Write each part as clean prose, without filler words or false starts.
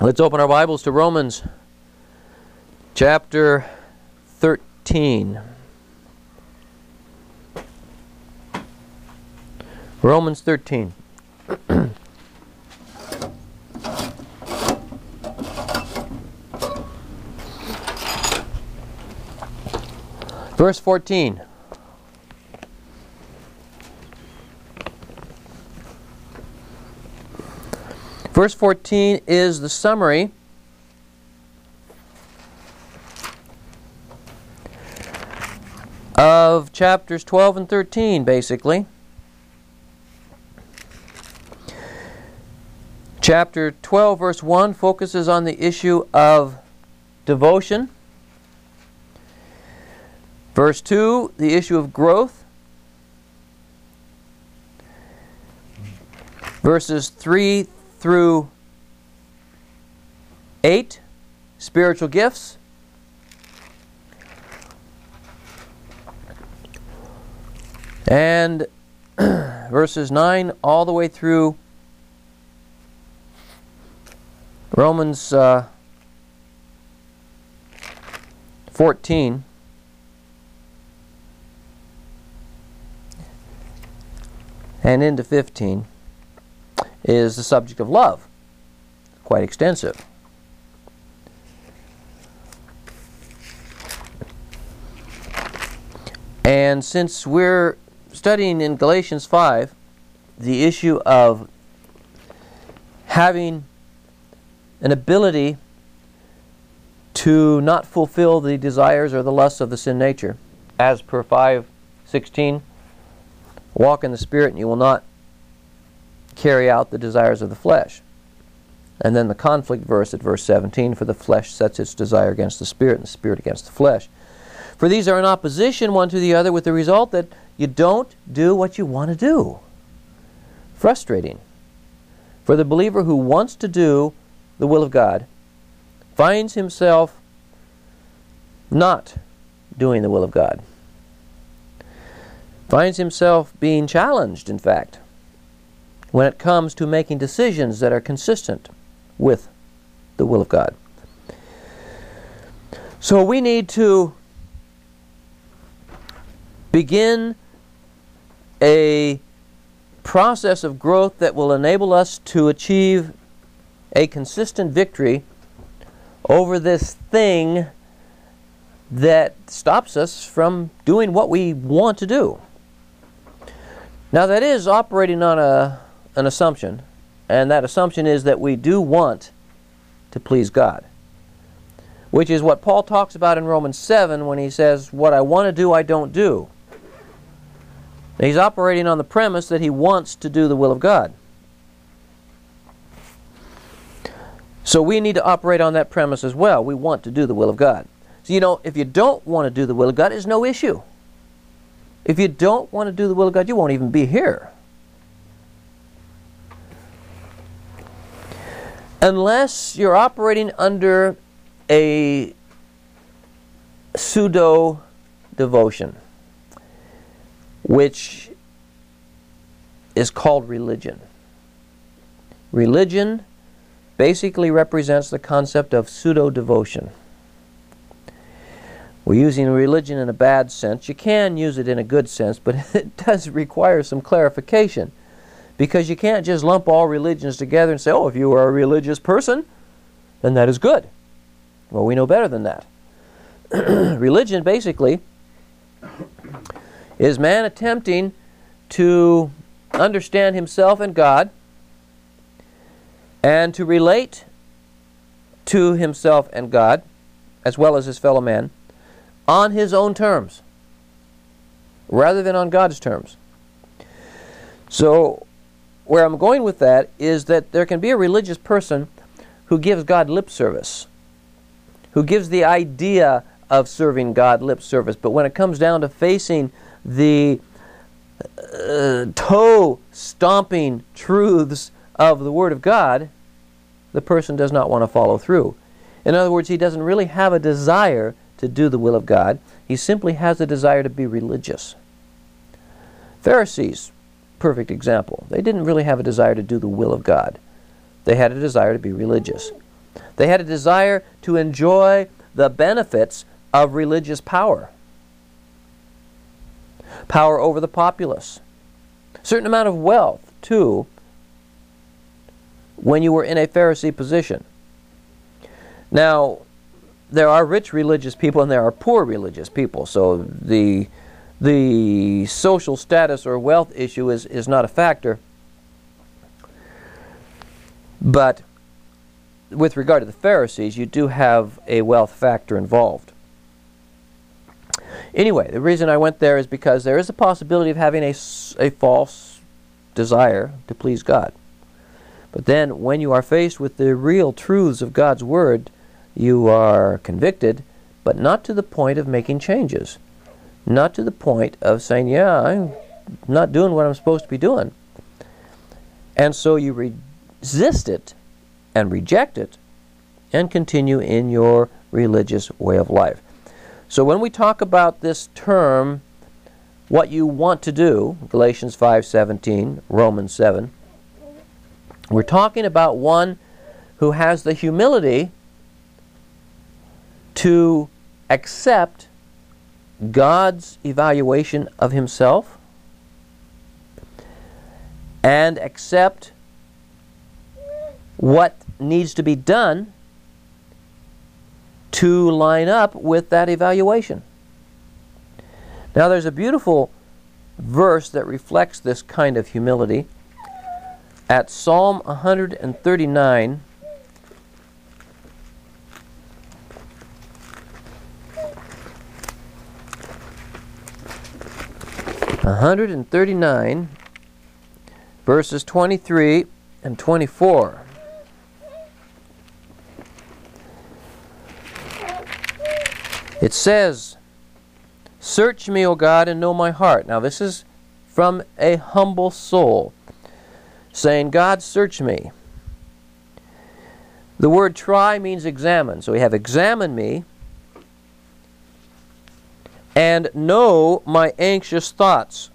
Let's open our Bibles to Romans chapter 13. Romans 13. Verse 14. Verse 14 is the summary of chapters 12 and 13, basically. Chapter 12, verse 1 focuses on the issue of devotion. Verse 2, the issue of growth. Verses 3 through 8, spiritual gifts. And verses 9 all the way through Romans 14 and into 15 is the subject of love. Quite extensive. And since we're studying in Galatians 5 the issue of having an ability to not fulfill the desires or the lusts of the sin nature, as per 5:16, walk in the Spirit and you will not carry out the desires of the flesh. And then the conflict verse at verse 17, for the flesh sets its desire against the Spirit and the Spirit against the flesh. For these are in opposition one to the other, with the result that you don't do what you want to do. Frustrating. For the believer who wants to do the will of God finds himself not doing the will of God. Finds himself being challenged, in fact, when it comes to making decisions that are consistent with the will of God. So we need to begin a process of growth that will enable us to achieve a consistent victory over this thing that stops us from doing what we want to do. Now that is operating on an assumption, and that assumption is that we do want to please God, which is what Paul talks about in Romans 7 when he says, what I want to do, I don't do. He's operating on the premise that he wants to do the will of God. So we need to operate on that premise as well. We want to do the will of God. So, if you don't want to do the will of God, it's no issue. If you don't want to do the will of God, you won't even be here. Unless you're operating under a pseudo-devotion, which is called religion. Religion basically represents the concept of pseudo-devotion. We're using religion in a bad sense. You can use it in a good sense, but it does require some clarification. Because you can't just lump all religions together and say, oh, if you are a religious person, then that is good. Well, we know better than that. Religion, basically, is man attempting to understand himself and God and to relate to himself and God, as well as his fellow man, on his own terms, rather than on God's terms. So, where I'm going with that is that there can be a religious person who gives God lip service, who gives the idea of serving God lip service, but when it comes down to facing the toe-stomping truths of the Word of God, the person does not want to follow through. In other words, he doesn't really have a desire to do the will of God. He simply has a desire to be religious. Pharisees, perfect example. They didn't really have a desire to do the will of God. They had a desire to be religious. They had a desire to enjoy the benefits of religious power. Power over the populace. A certain amount of wealth, too, when you were in a Pharisee position. Now, there are rich religious people and there are poor religious people, so the social status or wealth issue is not a factor. But with regard to the Pharisees, you do have a wealth factor involved. Anyway, the reason I went there is because there is a possibility of having a false desire to please God. But then when you are faced with the real truths of God's Word, you are convicted, but not to the point of making changes. Not to the point of saying, yeah, I'm not doing what I'm supposed to be doing. And so you resist it and reject it and continue in your religious way of life. So when we talk about this term, what you want to do, Galatians 5:17, Romans 7, we're talking about one who has the humility to accept God's evaluation of himself and accept what needs to be done to line up with that evaluation. Now there's a beautiful verse that reflects this kind of humility at Psalm 139. Verses 23 and 24. It says, "Search me, O God, and know my heart." Now this is from a humble soul saying, God, search me. The word try means examine. So we have examine me and know my anxious thoughts.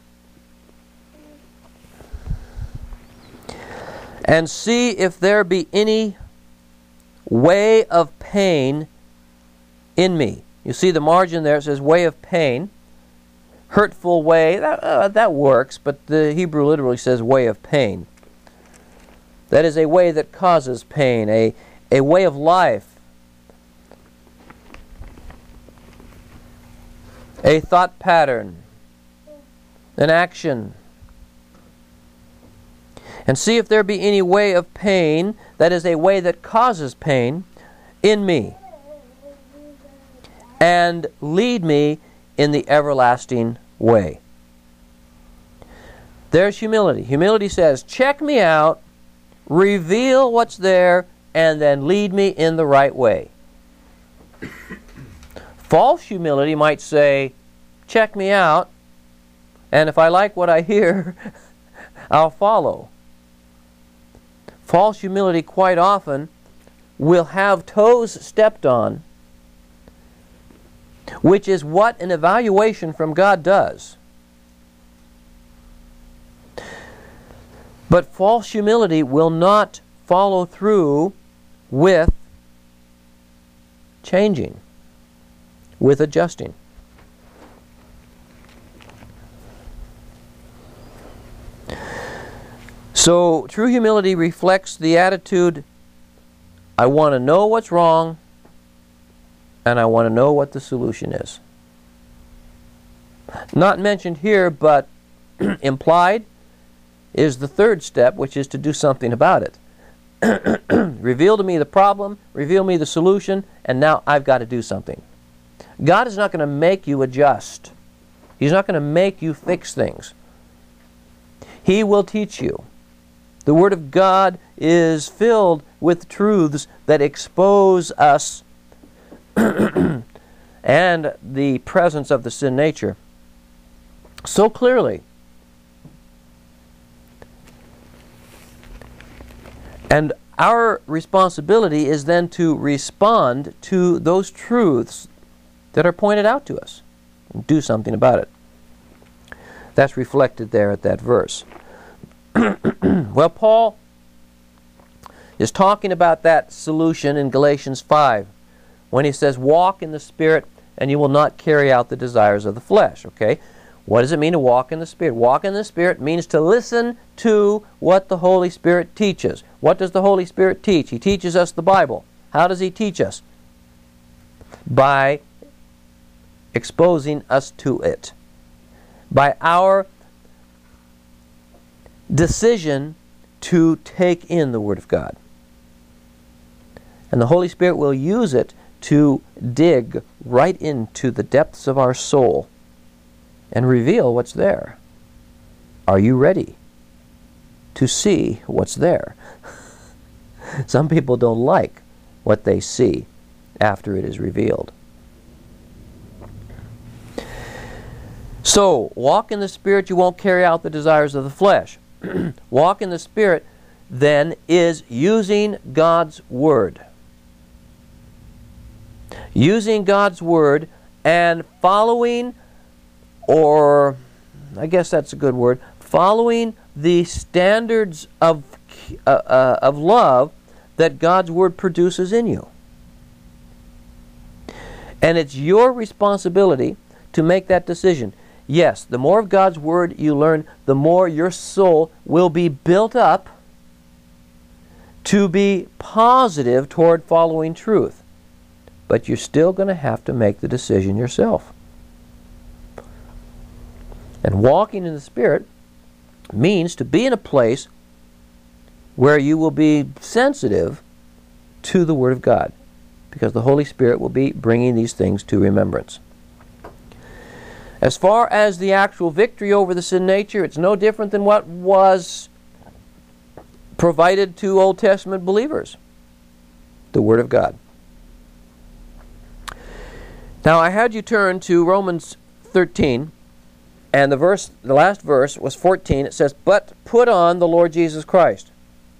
And see if there be any way of pain in me. You see the margin there, it says way of pain. Hurtful way, that works, but the Hebrew literally says way of pain. That is a way that causes pain, a way of life. A thought pattern, an action. And see if there be any way of pain, that is a way that causes pain, in me. And lead me in the everlasting way. There's humility. Humility says, check me out, reveal what's there, and then lead me in the right way. False humility might say, check me out, and if I like what I hear, I'll follow. False humility quite often will have toes stepped on, which is what an evaluation from God does. But false humility will not follow through with changing, with adjusting. So true humility reflects the attitude, I want to know what's wrong, and I want to know what the solution is. Not mentioned here, but implied, is the third step, which is to do something about it. Reveal to me the problem, reveal me the solution, and now I've got to do something. God is not going to make you adjust. He's not going to make you fix things. He will teach you. The Word of God is filled with truths that expose us and the presence of the sin nature so clearly. And our responsibility is then to respond to those truths that are pointed out to us and do something about it. That's reflected there at that verse. Well, Paul is talking about that solution in Galatians 5 when he says, walk in the Spirit and you will not carry out the desires of the flesh. Okay? What does it mean to walk in the Spirit? Walk in the Spirit means to listen to what the Holy Spirit teaches. What does the Holy Spirit teach? He teaches us the Bible. How does He teach us? By exposing us to it. By our decision to take in the Word of God. And the Holy Spirit will use it to dig right into the depths of our soul and reveal what's there. Are you ready to see what's there? Some people don't like what they see after it is revealed. So, walk in the Spirit, you won't carry out the desires of the flesh. Walk in the Spirit, then, is using God's Word. Using God's Word and following, or I guess that's a good word, following the standards of love that God's Word produces in you. And it's your responsibility to make that decision. Yes, the more of God's Word you learn, the more your soul will be built up to be positive toward following truth. But you're still going to have to make the decision yourself. And walking in the Spirit means to be in a place where you will be sensitive to the Word of God, because the Holy Spirit will be bringing these things to remembrance. As far as the actual victory over the sin nature, it's no different than what was provided to Old Testament believers. The Word of God. Now I had you turn to Romans 13, and the last verse was 14. It says, "But put on the Lord Jesus Christ."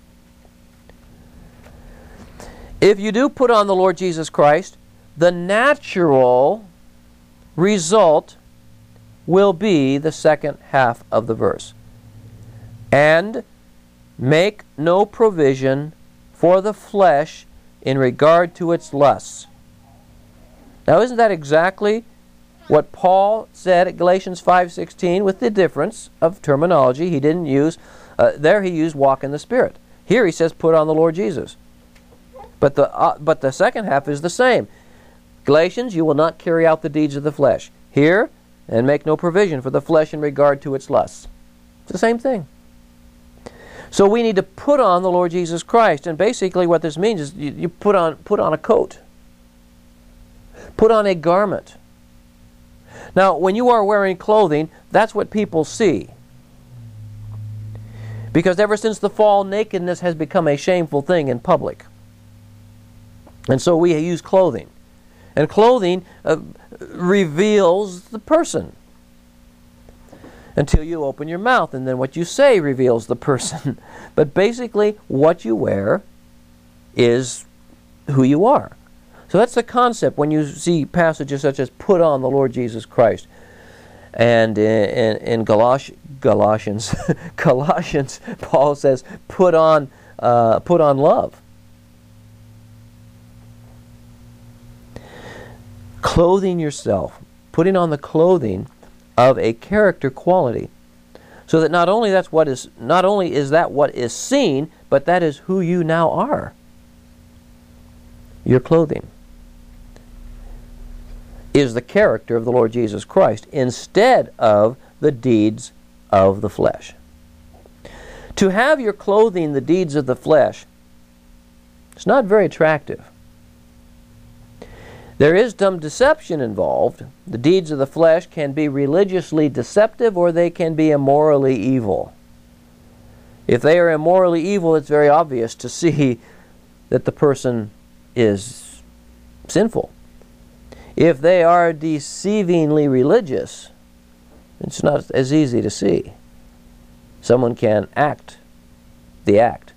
If you do put on the Lord Jesus Christ, the natural result will be the second half of the verse. And make no provision for the flesh in regard to its lusts. Now, isn't that exactly what Paul said at Galatians 5:16, with the difference of terminology? He didn't use, there he used walk in the Spirit. Here he says put on the Lord Jesus. But the second half is the same. Galatians, you will not carry out the deeds of the flesh. Here, and make no provision for the flesh in regard to its lusts. It's the same thing. So we need to put on the Lord Jesus Christ. And basically what this means is you put on a coat. Put on a garment. Now, when you are wearing clothing, that's what people see. Because ever since the fall, nakedness has become a shameful thing in public. And so we use clothing. And clothing reveals the person. Until you open your mouth, and then what you say reveals the person. But basically, what you wear is who you are. So that's the concept when you see passages such as put on the Lord Jesus Christ. And in Colossians, Paul says put on love. Clothing yourself, putting on the clothing of a character quality, so that not only is that what is seen, but that is who you now are. Your clothing is the character of the Lord Jesus Christ instead of the deeds of the flesh. To have your clothing the deeds of the flesh, it's not very attractive. There is some deception involved. The deeds of the flesh can be religiously deceptive, or they can be immorally evil. If they are immorally evil, it's very obvious to see that the person is sinful. If they are deceivingly religious, it's not as easy to see. Someone can act the act,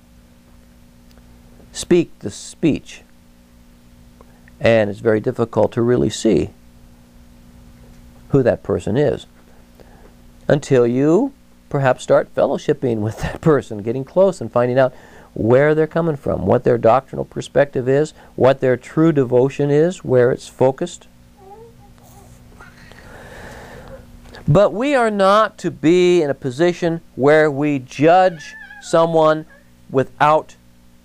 speak the speech, and it's very difficult to really see who that person is until you perhaps start fellowshipping with that person, getting close and finding out where they're coming from, what their doctrinal perspective is, what their true devotion is, where it's focused. But we are not to be in a position where we judge someone without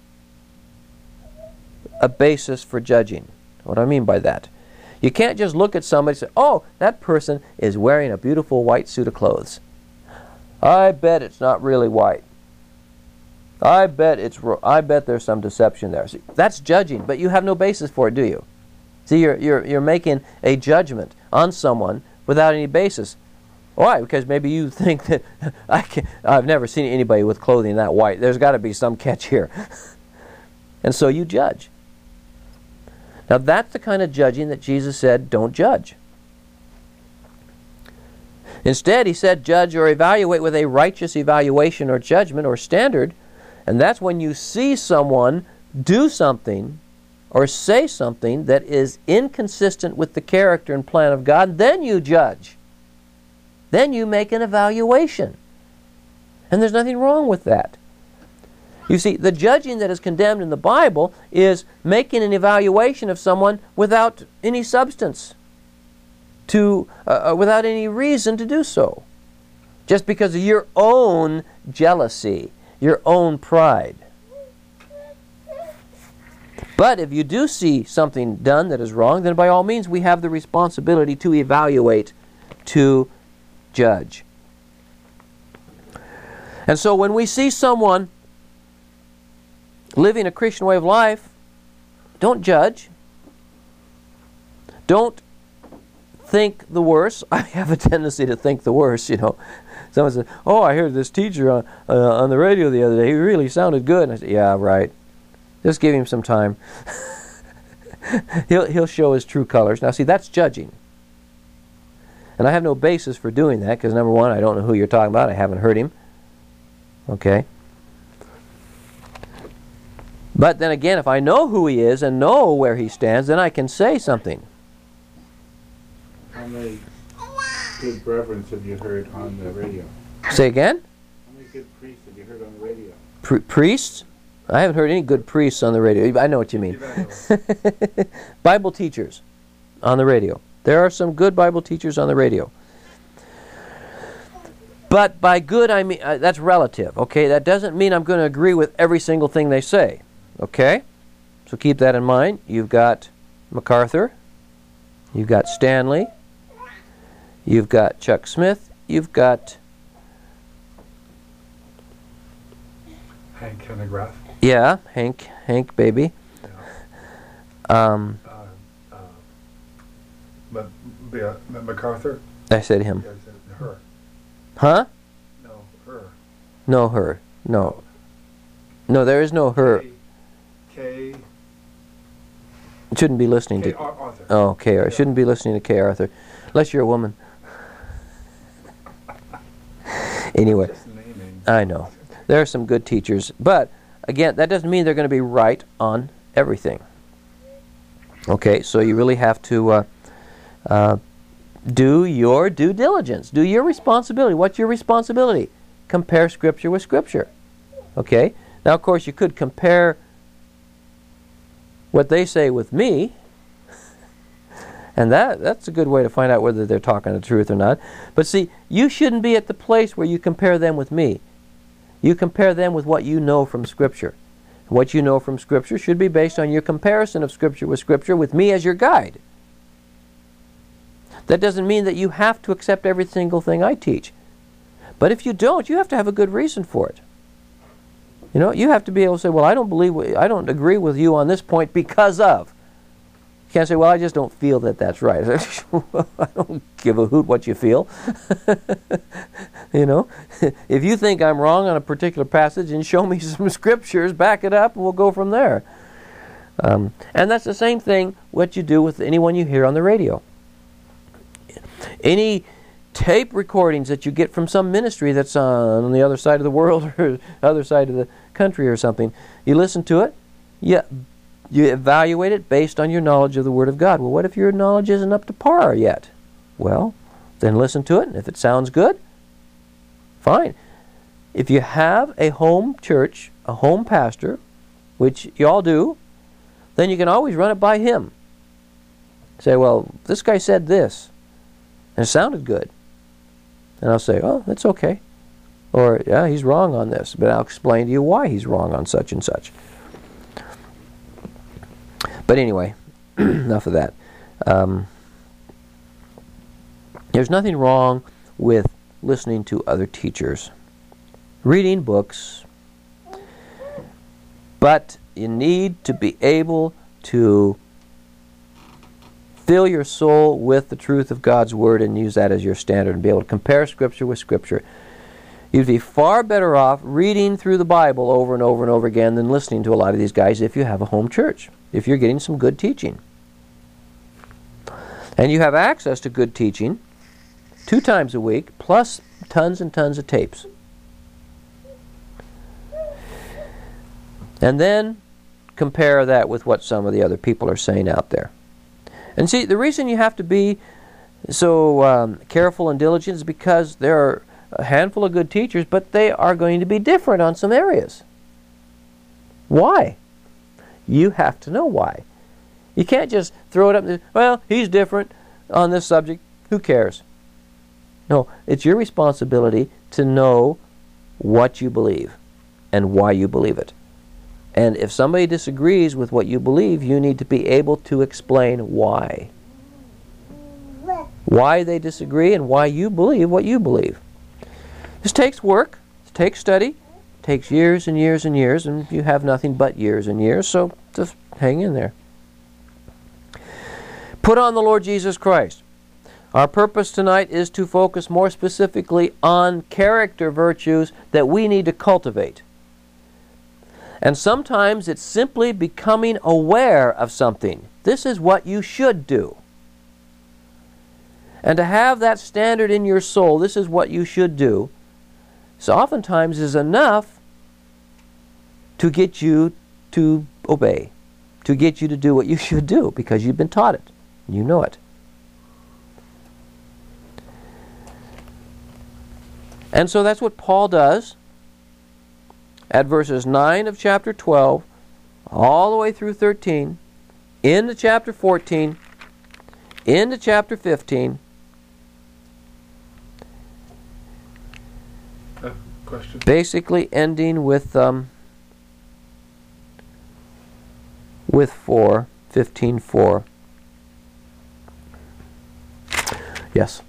a basis for judging. What do I mean by that? You can't just look at somebody and say, oh, that person is wearing a beautiful white suit of clothes. I bet it's not really white. I bet there's some deception there. See, that's judging, but you have no basis for it, do you? See, you're making a judgment on someone without any basis. Why? Because maybe you think that I've never seen anybody with clothing that white. There's got to be some catch here. And so you judge. Now that's the kind of judging that Jesus said, don't judge. Instead, he said, judge or evaluate with a righteous evaluation or judgment or standard. And that's when you see someone do something or say something that is inconsistent with the character and plan of God, then you judge. Then you make an evaluation. And there's nothing wrong with that. You see, the judging that is condemned in the Bible is making an evaluation of someone without any substance, without any reason to do so, just because of your own jealousy, your own pride. But if you do see something done that is wrong, then by all means we have the responsibility to evaluate, to judge. And so when we see someone living a Christian way of life, don't judge. Don't think the worst. I have a tendency to think the worst, you know. Someone says, oh, I heard this teacher on the radio the other day. He really sounded good. And I said, yeah, right. Just give him some time. He'll show his true colors. Now, see, that's judging. And I have no basis for doing that because, number one, I don't know who you're talking about. I haven't heard him. Okay? But then again, if I know who he is and know where he stands, then I can say something. How many good reverends have you heard on the radio? Say again? How many good priests have you heard on the radio? Priests? I haven't heard any good priests on the radio. I know what you mean. Bible teachers on the radio. There are some good Bible teachers on the radio. But by good, I mean, that's relative, okay? That doesn't mean I'm going to agree with every single thing they say, okay? So keep that in mind. You've got MacArthur. You've got Stanley. You've got Chuck Smith. You've got Hank Hanegraaff. Yeah, Hank baby. Yeah. MacArthur. I said him. Yeah, I said her. Huh? No, her. No, her. No. No, there is no her. K. Shouldn't be listening K. to. Arthur. Oh, K. Yeah. Shouldn't be listening to K. Arthur, unless you're a woman. Anyway, Just naming. I know there are some good teachers, but again, that doesn't mean they're going to be right on everything. Okay, so you really have to do your due diligence. Do your responsibility. What's your responsibility? Compare Scripture with Scripture. Okay? Now, of course, you could compare what they say with me, and that's a good way to find out whether they're talking the truth or not. But see, you shouldn't be at the place where you compare them with me. You compare them with what you know from Scripture. What you know from Scripture should be based on your comparison of Scripture with me as your guide. That doesn't mean that you have to accept every single thing I teach. But if you don't, you have to have a good reason for it. You know, you have to be able to say, well, I don't agree with you on this point because of. You can't say, well, I just don't feel that that's right. I don't give a hoot what you feel. You know, if you think I'm wrong on a particular passage and show me some scriptures, back it up, and we'll go from there. And that's the same thing what you do with anyone you hear on the radio. Any tape recordings that you get from some ministry that's on the other side of the world or other side of the country or something, you listen to it, you evaluate it based on your knowledge of the Word of God. Well, what if your knowledge isn't up to par yet? Well, then listen to it, and if it sounds good, fine. If you have a home church, a home pastor, which you all do, then you can always run it by him. Say, well, this guy said this, and it sounded good. And I'll say, oh, that's okay. Or, yeah, he's wrong on this, but I'll explain to you why he's wrong on such and such. But anyway, enough of that. There's nothing wrong with listening to other teachers, reading books, but you need to be able to fill your soul with the truth of God's Word and use that as your standard and be able to compare Scripture with Scripture. You'd be far better off reading through the Bible over and over and over again than listening to a lot of these guys if you have a home church, if you're getting some good teaching. And you have access to good teaching 2 times a week, plus tons and tons of tapes. And then compare that with what some of the other people are saying out there. And see, the reason you have to be so careful and diligent is because there are a handful of good teachers, but they are going to be different on some areas. Why? You have to know why. You can't just throw it up and say, well, he's different on this subject. Who cares? No, it's your responsibility to know what you believe and why you believe it. And if somebody disagrees with what you believe, you need to be able to explain why. Why they disagree and why you believe what you believe. This takes work, it takes study, it takes years and years and years, and you have nothing but years and years, so just hang in there. Put on the Lord Jesus Christ. Our purpose tonight is to focus more specifically on character virtues that we need to cultivate. And sometimes it's simply becoming aware of something. This is what you should do. And to have that standard in your soul, this is what you should do, so oftentimes is enough to get you to obey, to get you to do what you should do, because you've been taught it. You know it. And so that's what Paul does at verses 9 of chapter 12 all the way through 13, into chapter 14, into chapter 15. Question? Basically ending with 15:4. Yes.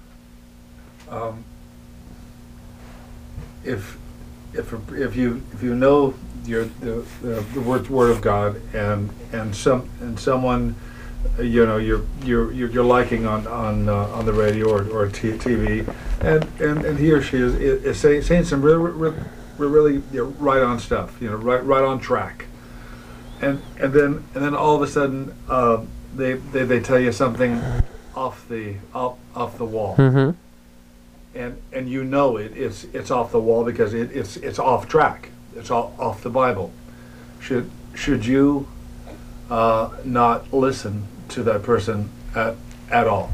If you know the word of God and someone you're liking on the radio or TV and he or she is saying some really right on stuff, right on track, and then all of a sudden they tell you something off the wall. Mm-hmm. And you know it's off the wall because it's off track. It's off the Bible. Should you not listen to that person at all?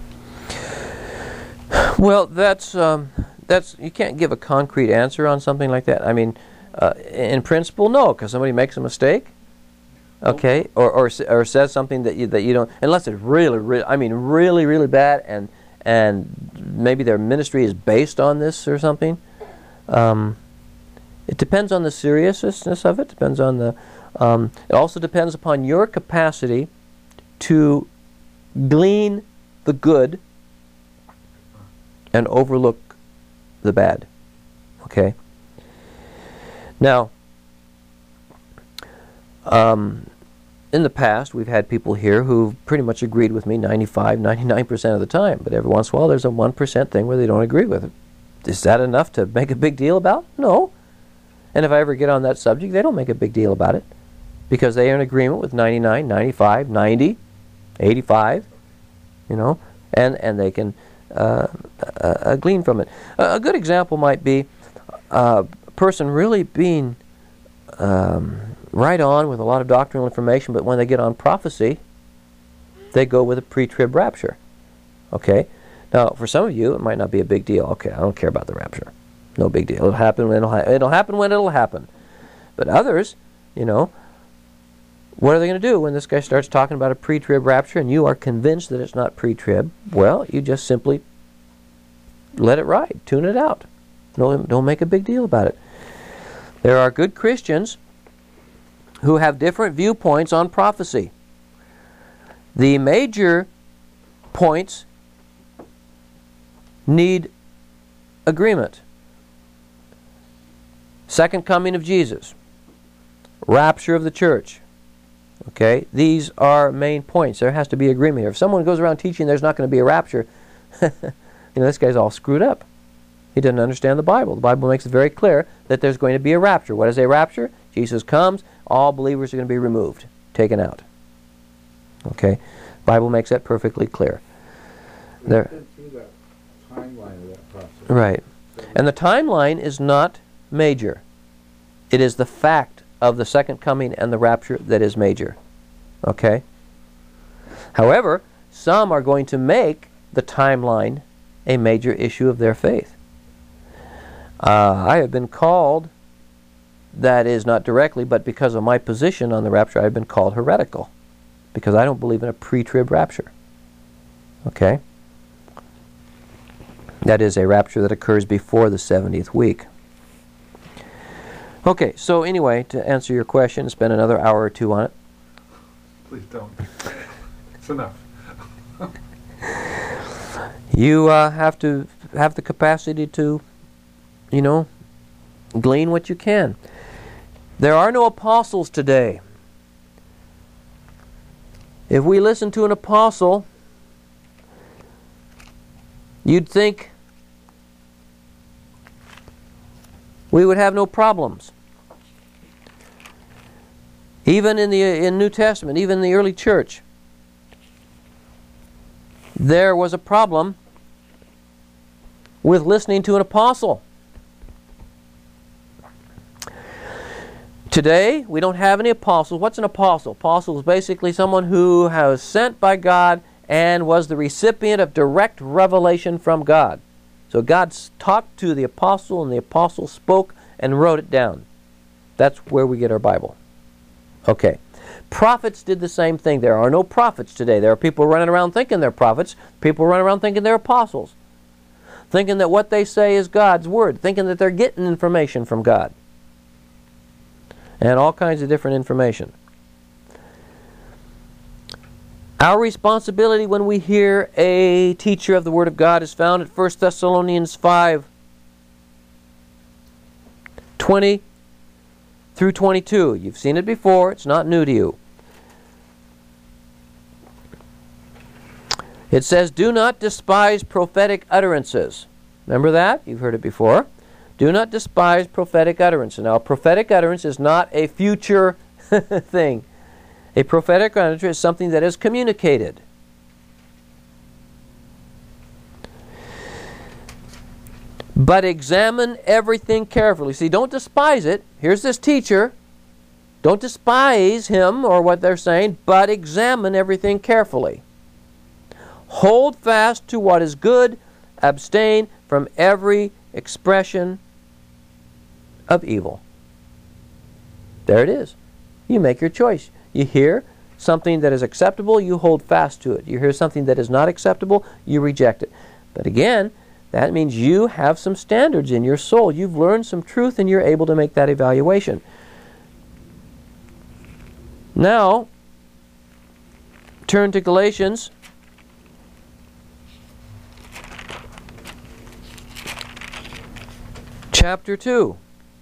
Well, that's you can't give a concrete answer on something like that. I mean, in principle, no, because somebody makes a mistake, okay, or says something that you don't, unless it's really bad, and maybe their ministry is based on this or something. It depends on the seriousness of it. Depends on the. It also depends upon your capacity to glean the good and overlook the bad. Okay. Now, in the past, we've had people here who've pretty much agreed with me 99% of the time, but every once in a while there's a 1% thing where they don't agree with it. Is that enough to make a big deal about? No. And if I ever get on that subject, they don't make a big deal about it, because they are in agreement with 99, 95, 90, 85, and they can glean from it. A good example might be a person really being right on with a lot of doctrinal information, but when they get on prophecy, they go with a pre-trib rapture. Okay? Now, for some of you, it might not be a big deal. Okay, I don't care about the rapture. No big deal. It'll happen when it'll happen. But others, what are they going to do when this guy starts talking about a pre-trib rapture and you are convinced that it's not pre-trib? Well, you just simply let it ride. Tune it out. Don't make a big deal about it. There are good Christians who have different viewpoints on prophecy. The major points need agreement. Second coming of Jesus. Rapture of the church. Okay, these are main points. There has to be agreement here. If someone goes around teaching there's not going to be a rapture, this guy's all screwed up. He doesn't understand the Bible. The Bible makes it very clear that there's going to be a rapture. What is a rapture? Jesus comes, all believers are going to be removed, taken out. Okay, the Bible makes that perfectly clear. We've been through that timeline of that process. Right. And the timeline is not major. It is the fact of the second coming and the rapture that is major. Okay? However, some are going to make the timeline a major issue of their faith. I have been called, that is not directly, but because of my position on the rapture, I've been called heretical. Because I don't believe in a pre-trib rapture. Okay? That is a rapture that occurs before the 70th week. Okay, so anyway, to answer your question, spend another hour or two on it. Please don't. It's enough. You have to have the capacity to, glean what you can. There are no apostles today. If we listen to an apostle, you'd think we would have no problems. Even in New Testament, even in the early church, there was a problem with listening to an apostle. Today, we don't have any apostles. What's an apostle? Apostle is basically someone who was sent by God and was the recipient of direct revelation from God. So God talked to the apostle, and the apostle spoke and wrote it down. That's where we get our Bible. Okay. Prophets did the same thing. There are no prophets today. There are people running around thinking they're prophets. People running around thinking they're apostles. Thinking that what they say is God's word. Thinking that they're getting information from God. And all kinds of different information. Our responsibility when we hear a teacher of the Word of God is found at 1 Thessalonians 5:20 through 22. You've seen it before. It's not new to you. It says, "Do not despise prophetic utterances." Remember that? You've heard it before. Do not despise prophetic utterance. Now, a prophetic utterance is not a future thing. A prophetic utterance is something that is communicated. But examine everything carefully. See, don't despise it. Here's this teacher. Don't despise him or what they're saying, but examine everything carefully. Hold fast to what is good. Abstain from every expression of evil. There it is. You make your choice. You hear something that is acceptable, you hold fast to it. You hear something that is not acceptable, you reject it. But again, that means you have some standards in your soul. You've learned some truth and you're able to make that evaluation. Now, turn to Galatians chapter 2.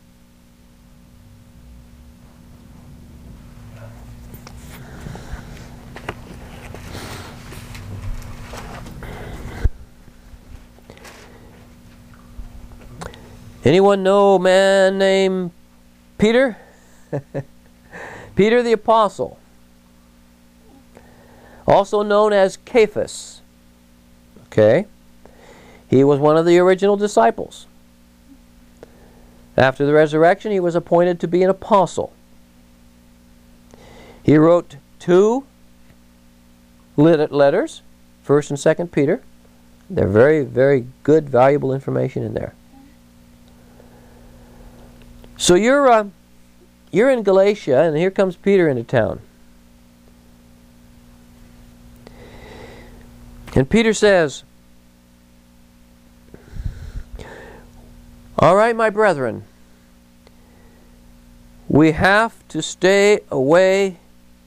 Anyone know a man named Peter? Peter the Apostle, also known as Cephas. Okay? He was one of the original disciples. After the resurrection, he was appointed to be an apostle. He wrote 2 letters, 1st and 2nd Peter. They're very, very good, valuable information in there. So you're you're in Galatia, and here comes Peter into town. And Peter says, all right, my brethren, we have to stay away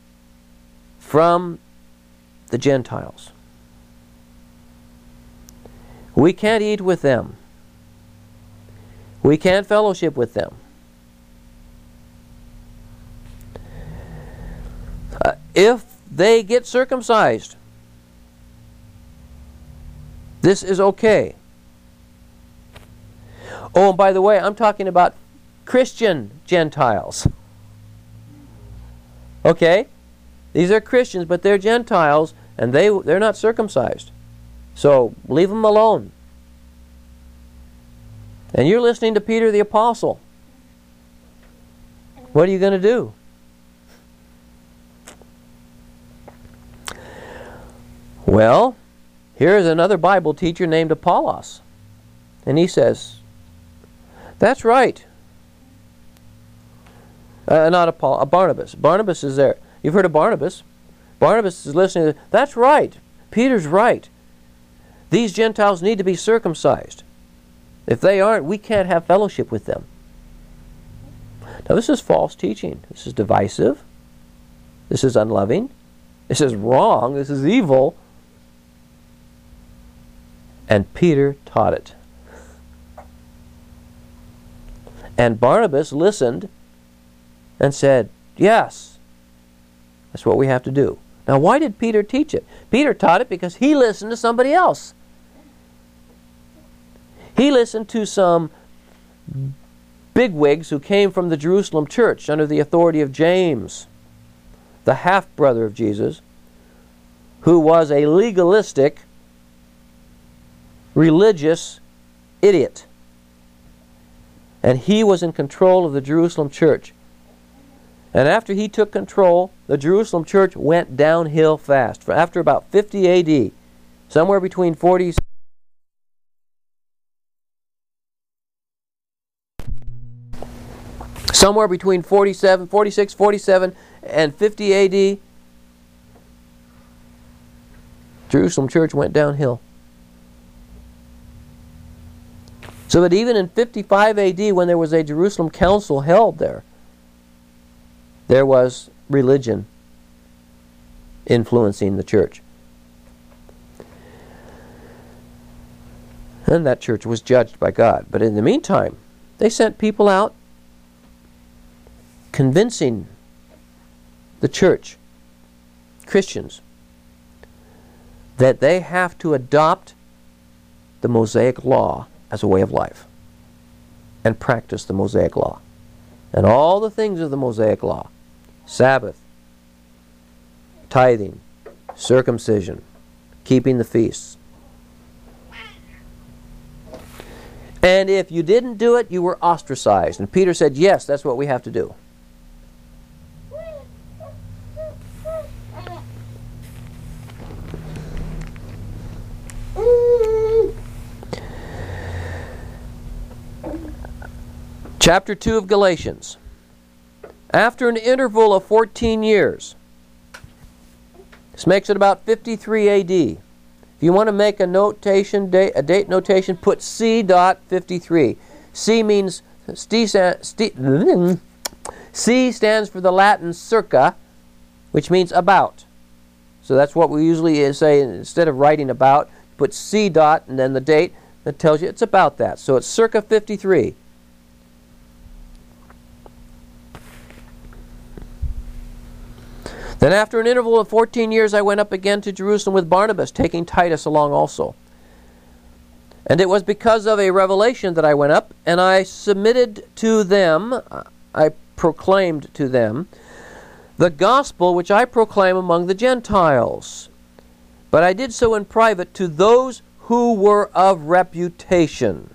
from the Gentiles. We can't eat with them. We can't fellowship with them. If they get circumcised, this is okay. Oh, and by the way, I'm talking about Christian Gentiles. Okay? These are Christians, but they're Gentiles, and they're not circumcised. So leave them alone. And you're listening to Peter the Apostle. What are you going to do? Well, here's another Bible teacher named Apollos. And he says, that's right. Not Barnabas. Barnabas is there. You've heard of Barnabas. Barnabas is listening to, that's right. Peter's right. These Gentiles need to be circumcised. If they aren't, we can't have fellowship with them. Now this is false teaching. This is divisive. This is unloving. This is wrong. This is evil. And Peter taught it. And Barnabas listened and said, yes, that's what we have to do. Now why did Peter teach it? Peter taught it because he listened to somebody else. He listened to some bigwigs who came from the Jerusalem church under the authority of James, the half-brother of Jesus, who was a legalistic, religious idiot. And he was in control of the Jerusalem church. And after he took control, the Jerusalem church went downhill fast. After about 50 A.D., somewhere between 40... Somewhere between 46, 47, and 50 A.D., Jerusalem church went downhill. So that even in 55 A.D., when there was a Jerusalem council held there was religion influencing the church. And that church was judged by God. But in the meantime, they sent people out convincing the church, Christians, that they have to adopt the Mosaic law as a way of life and practice the Mosaic law and all the things of the Mosaic law: Sabbath, tithing, circumcision, keeping the feasts. And if you didn't do it, you were ostracized. And Peter said, yes, that's what we have to do. Chapter 2 of Galatians. After an interval of 14 years, this makes it about 53 A.D. If you want to make a notation, a date notation, put C.53. C means C stands for the Latin circa, which means about. So that's what we usually say. Instead of writing about, put C dot and then the date that tells you it's about that. So it's circa 53. Then after an interval of 14 years, I went up again to Jerusalem with Barnabas, taking Titus along also. And it was because of a revelation that I went up, and I submitted to them, I proclaimed to them, the gospel which I proclaim among the Gentiles. But I did so in private to those who were of reputation.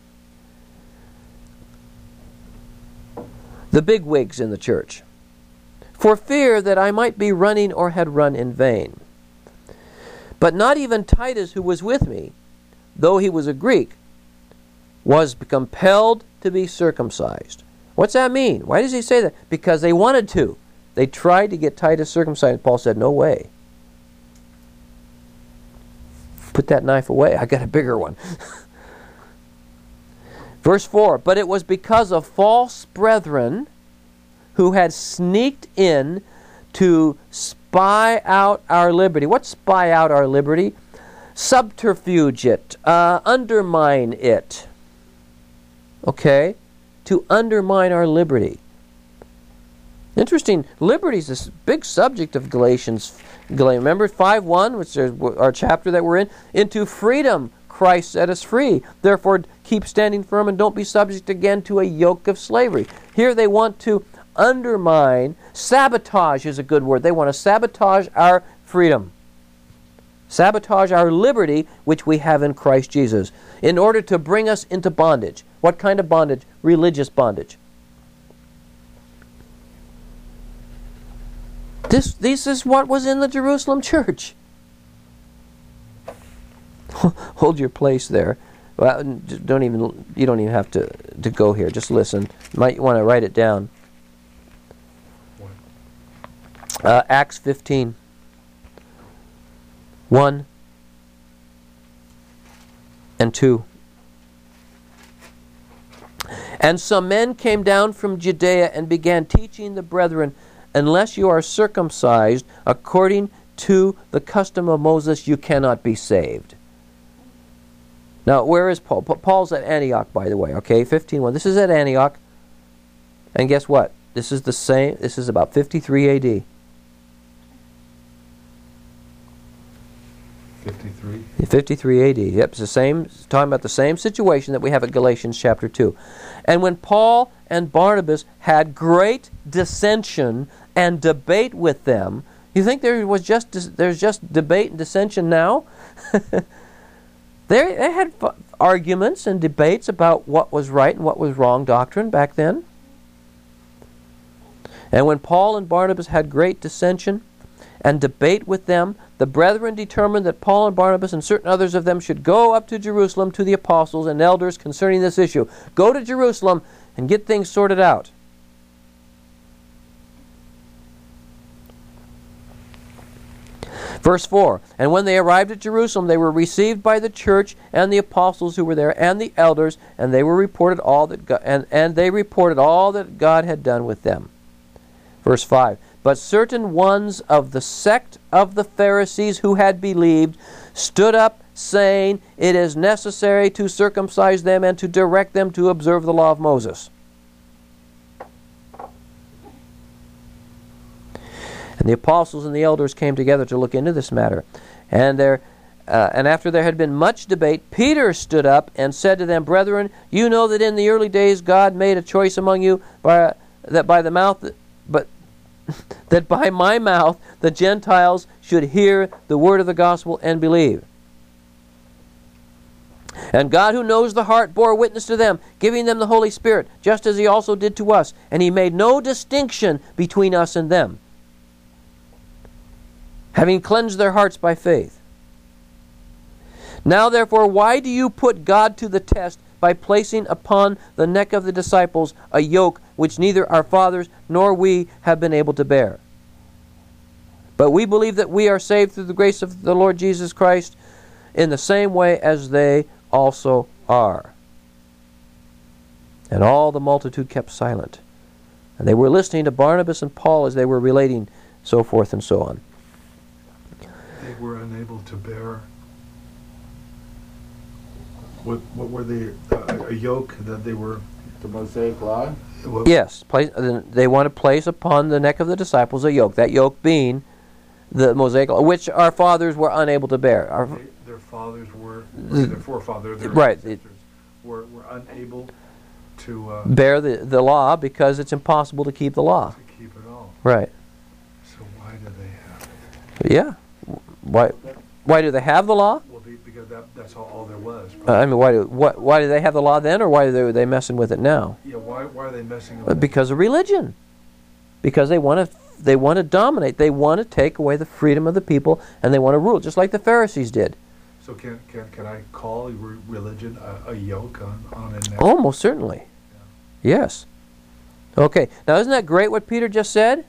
The bigwigs in the church. For fear that I might be running or had run in vain. But not even Titus, who was with me, though he was a Greek, was compelled to be circumcised. What's that mean? Why does he say that? Because they wanted to. They tried to get Titus circumcised. Paul said, no way. Put that knife away. I got a bigger one. Verse 4, but it was because of false brethren who had sneaked in to spy out our liberty. What spy out our liberty? Subterfuge it. Undermine it. Okay? To undermine our liberty. Interesting. Liberty is this big subject of Galatians. Remember 5:1, which is our chapter that we're in? Into freedom Christ set us free. Therefore, keep standing firm and don't be subject again to a yoke of slavery. Here they want to undermine. Sabotage is a good word. They want to sabotage our freedom. Sabotage our liberty, which we have in Christ Jesus, in order to bring us into bondage. What kind of bondage? Religious bondage. This is what was in the Jerusalem church. Hold your place there. Well, you don't even have to go here. Just listen. You might want to write it down. Acts 15. 1 and 2. And some men came down from Judea and began teaching the brethren, unless you are circumcised according to the custom of Moses, you cannot be saved. Now, where is Paul? Paul's at Antioch, by the way, okay? 15:1. This is at Antioch. And guess what? This is the same. This is about 53 AD. 53? 53 AD. Yep, it's the same. It's talking about the same situation that we have at Galatians chapter 2. And when Paul and Barnabas had great dissension and debate with them, you think there's just debate and dissension now? They had arguments and debates about what was right and what was wrong doctrine back then. And when Paul and Barnabas had great dissension and debate with them, the brethren determined that Paul and Barnabas and certain others of them should go up to Jerusalem to the apostles and elders concerning this issue. Go to Jerusalem and get things sorted out. Verse 4, and when they arrived at Jerusalem, they were received by the church and the apostles who were there and the elders, and they reported all that God had done with them. Verse 5, but certain ones of the sect of the Pharisees who had believed stood up, saying, it is necessary to circumcise them and to direct them to observe the law of Moses. And the apostles and the elders came together to look into this matter. And after there had been much debate, Peter stood up and said to them, brethren, you know that in the early days God made a choice among you that by my mouth the Gentiles should hear the word of the gospel and believe. And God, who knows the heart, bore witness to them, giving them the Holy Spirit, just as he also did to us. And he made no distinction between us and them, having cleansed their hearts by faith. Now therefore, why do you put God to the test by placing upon the neck of the disciples a yoke which neither our fathers nor we have been able to bear? But we believe that we are saved through the grace of the Lord Jesus Christ in the same way as they also are. And all the multitude kept silent. And they were listening to Barnabas and Paul as they were relating, so forth and so on. They were unable to bear. What were they? A yoke that they were. The Mosaic Law? Yes, they want to place upon the neck of the disciples a yoke. That yoke being the Mosaic Law, which our fathers were unable to bear. Their fathers were, their forefathers, their right, ancestors were unable to bear the law because it's impossible to keep the law. To keep it all. Right. So why do they have it? Yeah. Why do they have the law? Well, because that's all there was. I mean, why do they have the law then, or why are they messing with it now? Yeah, why are they messing with it? Because of religion. Because they want to dominate. They want to take away the freedom of the people, and they want to rule, just like the Pharisees did. So can I call religion a yoke on a neck? Oh, most certainly. Yeah. Yes. Okay, now isn't that great what Peter just said?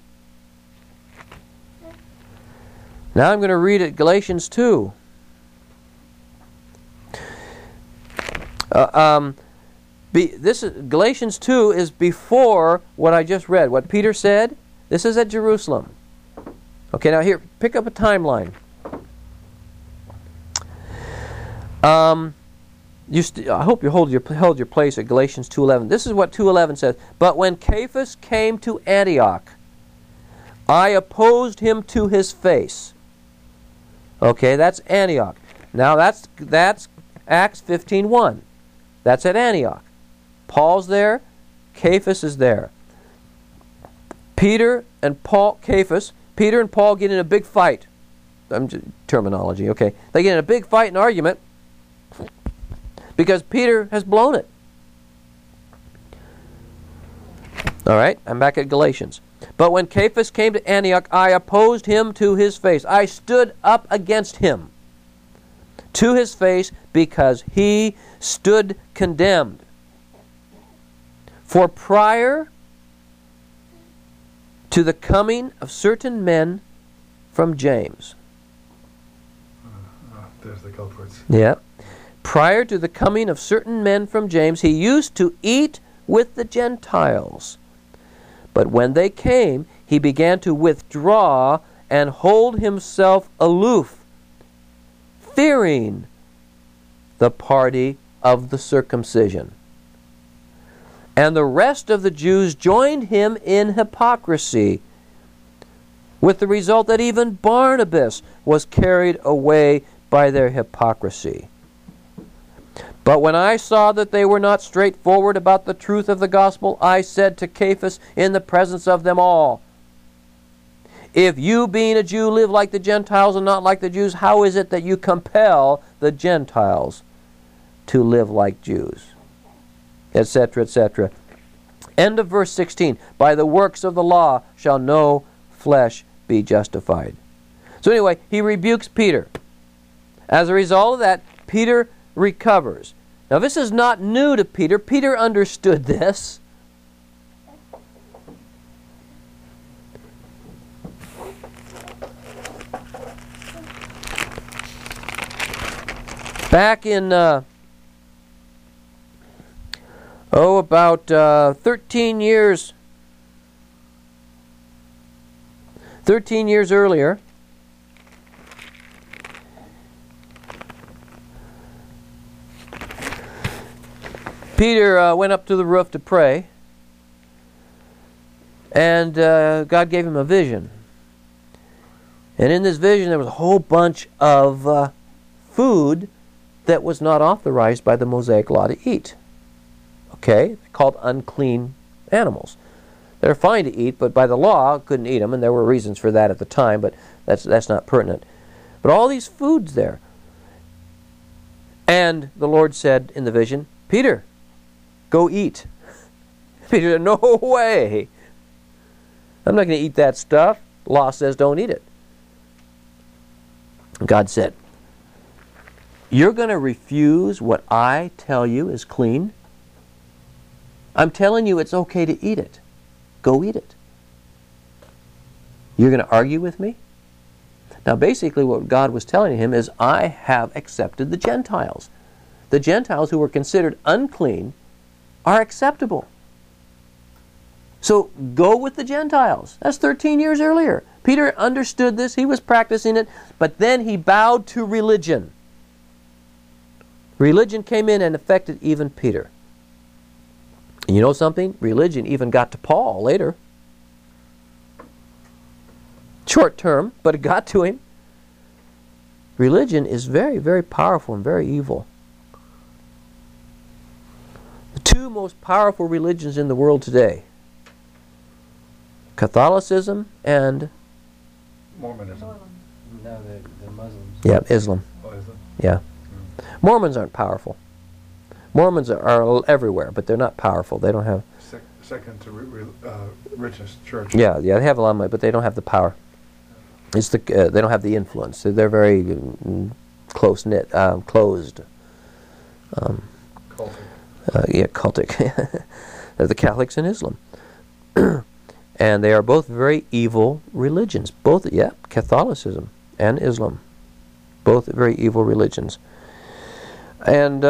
Now I'm going to read it, Galatians 2. Galatians 2 is before what I just read. What Peter said, this is at Jerusalem. Okay, now here, pick up a timeline. I hope you held your place at Galatians 2:11. This is what 2:11 says. But when Cephas came to Antioch, I opposed him to his face. Okay, that's Antioch. Now that's Acts 15:1. That's at Antioch. Paul's there. Cephas is there. Peter and Paul get in a big fight. Terminology, okay. They get in a big fight and argument because Peter has blown it. All right, I'm back at Galatians. But when Cephas came to Antioch, I opposed him to his face. I stood up against him to his face because he stood condemned. For prior to the coming of certain men from James. There's the culprits. Yeah. Prior to the coming of certain men from James, he used to eat with the Gentiles. But when they came, he began to withdraw and hold himself aloof, fearing the party of the circumcision. And the rest of the Jews joined him in hypocrisy, with the result that even Barnabas was carried away by their hypocrisy. But when I saw that they were not straightforward about the truth of the gospel, I said to Cephas in the presence of them all, if you, being a Jew, live like the Gentiles and not like the Jews, how is it that you compel the Gentiles to live like Jews? Etc., etc. End of verse 16. By the works of the law shall no flesh be justified. So anyway, he rebukes Peter. As a result of that, Peter recovers. Now this is not new to Peter. Peter understood this. Back in about 13 years earlier, Peter went up to the roof to pray, and God gave him a vision. And in this vision there was a whole bunch of food that was not authorized by the Mosaic law to eat. Okay, called unclean animals. They're fine to eat, but by the law couldn't eat them, and there were reasons for that at the time, but that's not pertinent. But all these foods there. And the Lord said in the vision, Peter, go eat. Peter said, no way. I'm not going to eat that stuff. The law says don't eat it. God said, you're going to refuse what I tell you is clean? I'm telling you it's okay to eat it. Go eat it. You're going to argue with me? Now basically what God was telling him is, I have accepted the Gentiles. The Gentiles who were considered unclean are acceptable. So go with the Gentiles. That's 13 years earlier. Peter understood this. He was practicing it. But then he bowed to religion. Religion came in and affected even Peter. And you know something? Religion even got to Paul later. Short term, but it got to him. Religion is very, very powerful and very evil. The two most powerful religions in the world today, Catholicism and Mormonism. No, the Muslims. yeah, Islam. Oh, is it? Yeah. Mormons aren't powerful. Mormons are everywhere, but they're not powerful. They don't have... Second to richest church. Yeah, they have a lot of money, but they don't have the power. It's they don't have the influence. They're very close-knit, closed. Cultic. Yeah, cultic. They're the Catholics in Islam. And they are both very evil religions. Both, yeah, Catholicism and Islam. Both very evil religions. And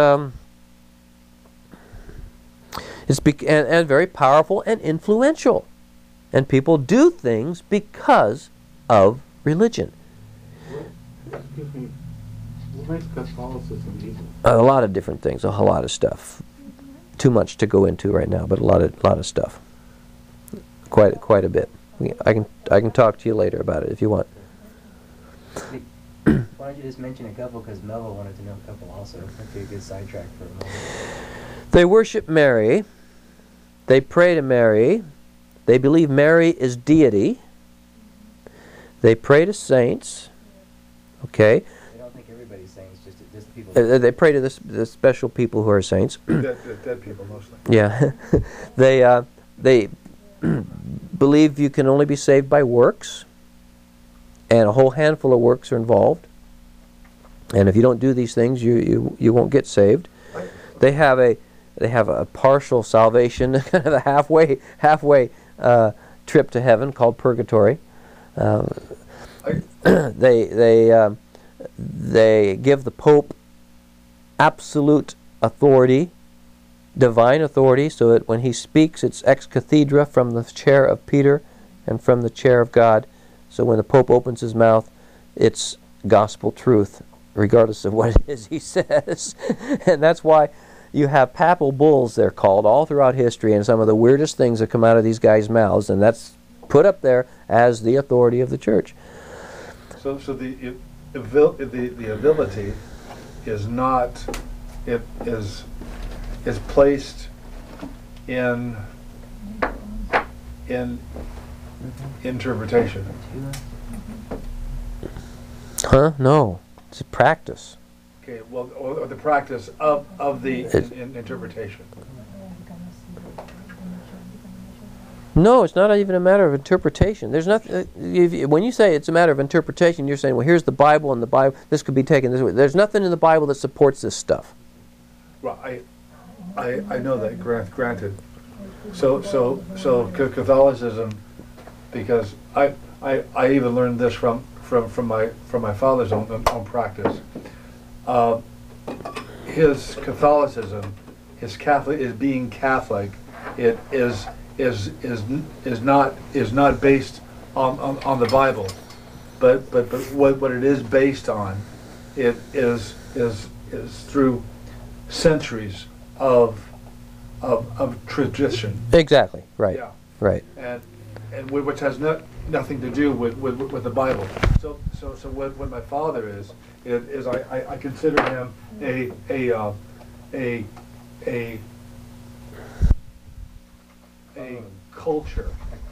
and very powerful and influential. And people do things because of religion. Excuse me. What makes Catholicism evil? A lot of different things, a whole lot of stuff. Too much to go into right now, but a lot of stuff. Quite a bit. I can talk to you later about it if you want. Why don't you just mention a couple, because Melville wanted to know a couple also. That'd be a good sidetrack for a moment. They worship Mary. They pray to Mary. They believe Mary is deity. They pray to saints. Okay. I don't think everybody's saints, just people. They pray to the special people who are saints. Dead people mostly. Yeah. They believe you can only be saved by works, and a whole handful of works are involved. And if you don't do these things, you won't get saved. They have a partial salvation, kind of a halfway trip to heaven called purgatory. They give the Pope absolute authority, divine authority, so that when he speaks, it's ex cathedra, from the chair of Peter and from the chair of God. So when the Pope opens his mouth, it's gospel truth, regardless of what it is he says. And that's why you have papal bulls, they're called, all throughout history, and some of the weirdest things that come out of these guys' mouths, and that's put up there as the authority of the church. So the ability is not, it is placed in interpretation. Huh? No. It's a practice. Okay, well, or the practice of the interpretation. No, it's not even a matter of interpretation. There's nothing. When you say it's a matter of interpretation, you're saying, well, here's the Bible, and the Bible, this could be taken this way. There's nothing in the Bible that supports this stuff. Well, I know that, granted. So Catholicism, because I even learned this from my father's own practice. His Catholicism, his being Catholic, it is not based on the Bible, but what it is based on, it is through centuries of tradition. Exactly. Right. Yeah. Right. And which has nothing to do with the Bible. So what my father is I consider him a culture.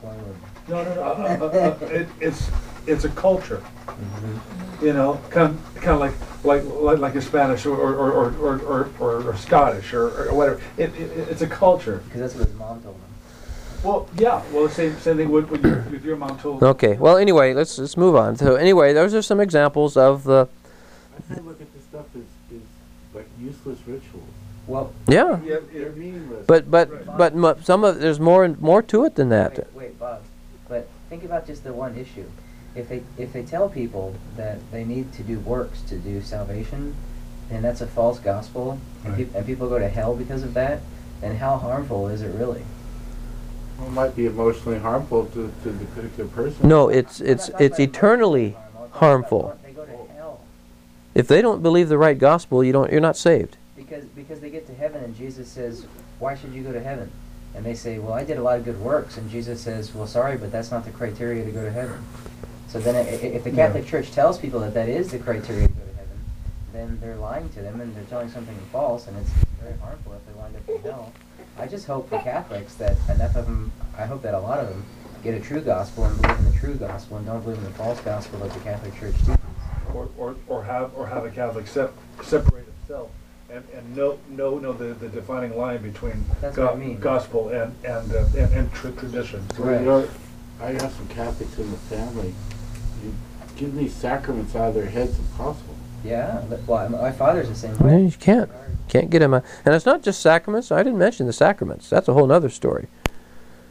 No. It's a culture. Mm-hmm. You know, kind of like a Spanish or Scottish or whatever. It's a culture. Because that's what his mom told him. Well, yeah. Well, same thing with your mom told. Okay. Well, anyway, let's move on. So anyway, those are some examples of the. I look at this stuff as like useless rituals. Well, yeah. They're meaningless. But some of there's more to it than that. Wait, Bob. But think about just the one issue. If they tell people that they need to do works to do salvation, then that's a false gospel, and people go to hell because of that. Then how harmful is it really? Well, it might be emotionally harmful to the particular person. No, it's eternally harmful. They go to hell. If they don't believe the right gospel, you're not saved. Because they get to heaven and Jesus says, why should you go to heaven? And they say, well, I did a lot of good works. And Jesus says, well, sorry, but that's not the criteria to go to heaven. So then if the Catholic Church tells people that is the criteria to go to heaven, then they're lying to them and they're telling something false, and it's very harmful if they wind up in hell. I just hope for Catholics that enough of them, I hope that a lot of them get a true gospel and believe in the true gospel and don't believe in the false gospel that the Catholic Church teaches. Or have a Catholic separate itself and know the defining line between gospel and tradition. Right. I have some Catholics in the family. You give these sacraments out of their heads if possible. Yeah, well, my father's the same way. No, you can't get him. And it's not just sacraments. I didn't mention the sacraments. That's a whole other story.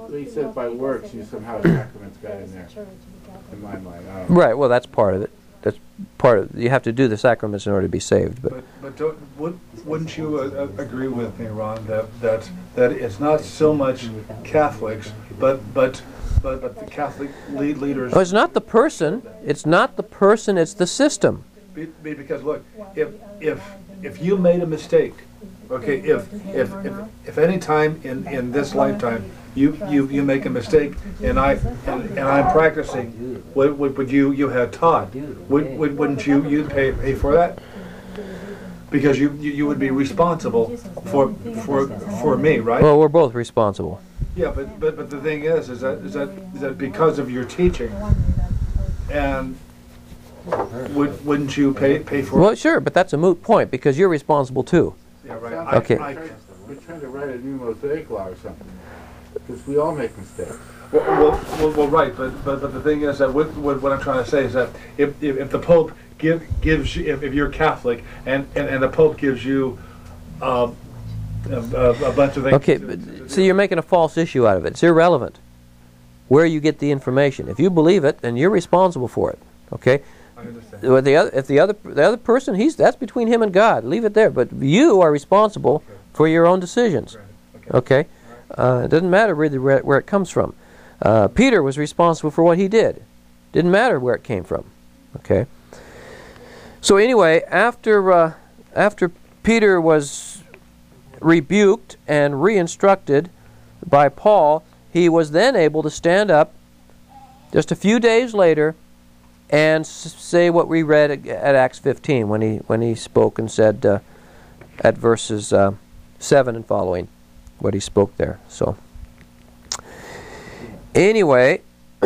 he said by works, you somehow sacraments got in there. In my mind, I don't know. Right. Well, that's part of it. That's part of. You have to do the sacraments in order to be saved. But Wouldn't you agree with me, Ron, that it's not so much Catholics, but the Catholic leaders? oh, it's not the person. It's not the person. It's the system. Because look, if you made a mistake, okay, if any time in this lifetime you make a mistake and I'm practicing what you had taught, wouldn't you pay for that? Because you would be responsible for me, right? Well, we're both responsible. Yeah, but the thing is that because of your teaching, and wouldn't you pay for it? Well, sure, but that's a moot point because you're responsible too. Yeah, right. Okay. We're trying to write a new Mosaic law or something. Because we all make mistakes. Well, right, but the thing is that what I'm trying to say is that if the Pope gives you, if you're Catholic and the Pope gives you a bunch of things. Okay, so you're making a false issue out of it. It's irrelevant where you get the information. If you believe it, then you're responsible for it. Okay. I understand. Well, if the other person, that's between him and God. Leave it there. But you are responsible for your own decisions. Okay. It doesn't matter really where it comes from. Peter was responsible for what he did. Didn't matter where it came from. Okay. So anyway, after Peter was rebuked and re-instructed by Paul, he was then able to stand up just a few days later and say what we read at Acts 15 when he spoke and said at verses 7 and following what he spoke there. So anyway,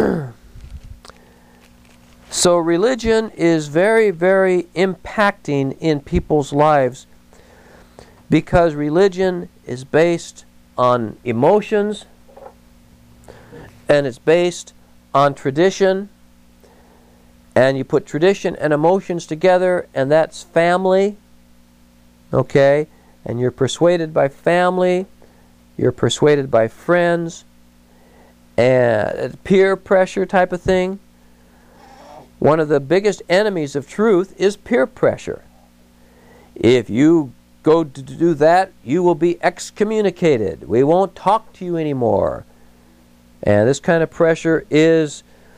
so religion is very, very impacting in people's lives because religion is based on emotions and it's based on tradition. And you put tradition and emotions together, and that's family, okay? And you're persuaded by family, you're persuaded by friends, and peer pressure type of thing. One of the biggest enemies of truth is peer pressure. If you go to do that, you will be excommunicated. We won't talk to you anymore. And this kind of pressure is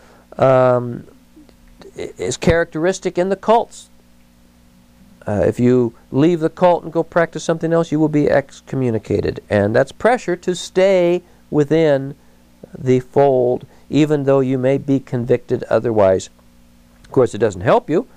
characteristic in the cults. If you leave the cult and go practice something else, you will be excommunicated. And that's pressure to stay within the fold, even though you may be convicted otherwise. Of course, it doesn't help you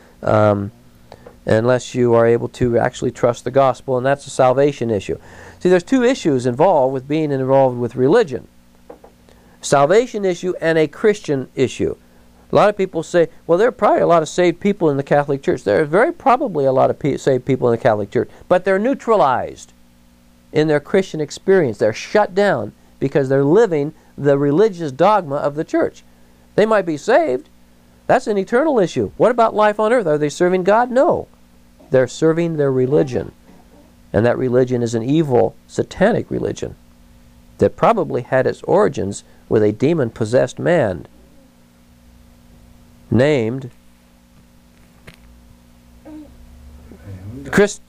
unless you are able to actually trust the gospel, and that's a salvation issue. See, there's two issues involved with being involved with religion. Salvation issue and a Christian issue. A lot of people say, well, there are probably a lot of saved people in the Catholic Church. There are very probably a lot of saved people in the Catholic Church, but they're neutralized in their Christian experience. They're shut down because they're living the religious dogma of the church. They might be saved. That's an eternal issue. What about life on earth? Are they serving God? No. They're serving their religion. And that religion is an evil, satanic religion that probably had its origins with a demon-possessed man named Columbus?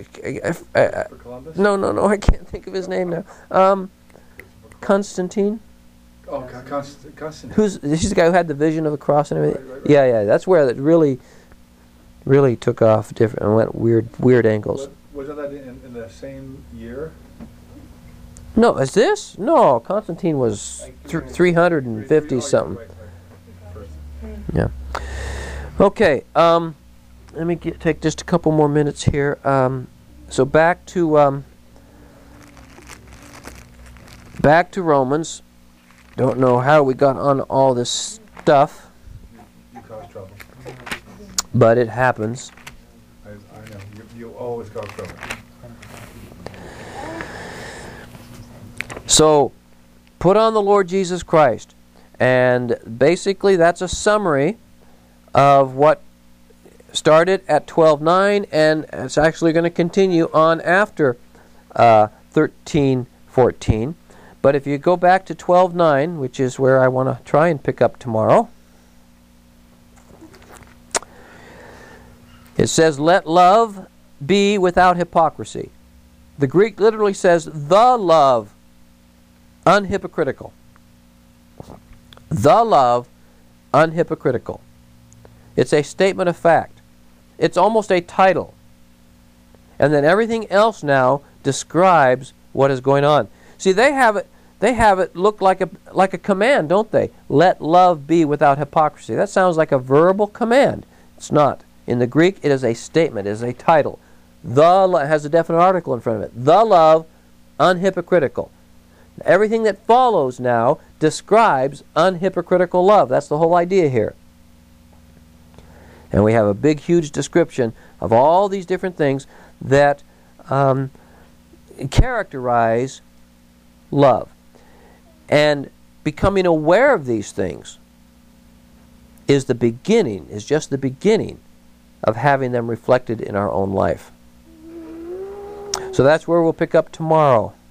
No, I can't think of his name now. Constantine. Oh, Constantine. He's the guy who had the vision of the cross and everything. Right. Yeah. That's where it really took off different and went weird angles. Wasn't that in the same year? No, is this? No, Constantine was 350 something. Right. Yeah. Okay. Let me take just a couple more minutes here. So back to Romans. Don't know how we got on all this stuff, You cause trouble. but it happens. I know. You always cause trouble. So, put on the Lord Jesus Christ. And basically that's a summary of what started at 12:9, and it's actually going to continue on after 13:14. But if you go back to 12:9, which is where I want to try and pick up tomorrow, it says, let love be without hypocrisy. The Greek literally says, the love, unhypocritical. The love, unhypocritical. It's a statement of fact. It's almost a title. And then everything else now describes what is going on. See, they have it look like a command, don't they? Let love be without hypocrisy. That sounds like a verbal command. It's not. In the Greek, it is a statement, it is a title. It has a definite article in front of it. The love, unhypocritical. Everything that follows now describes unhypocritical love. That's the whole idea here. And we have a big, huge description of all these different things that characterize love. And becoming aware of these things is just the beginning of having them reflected in our own life. So that's where we'll pick up tomorrow.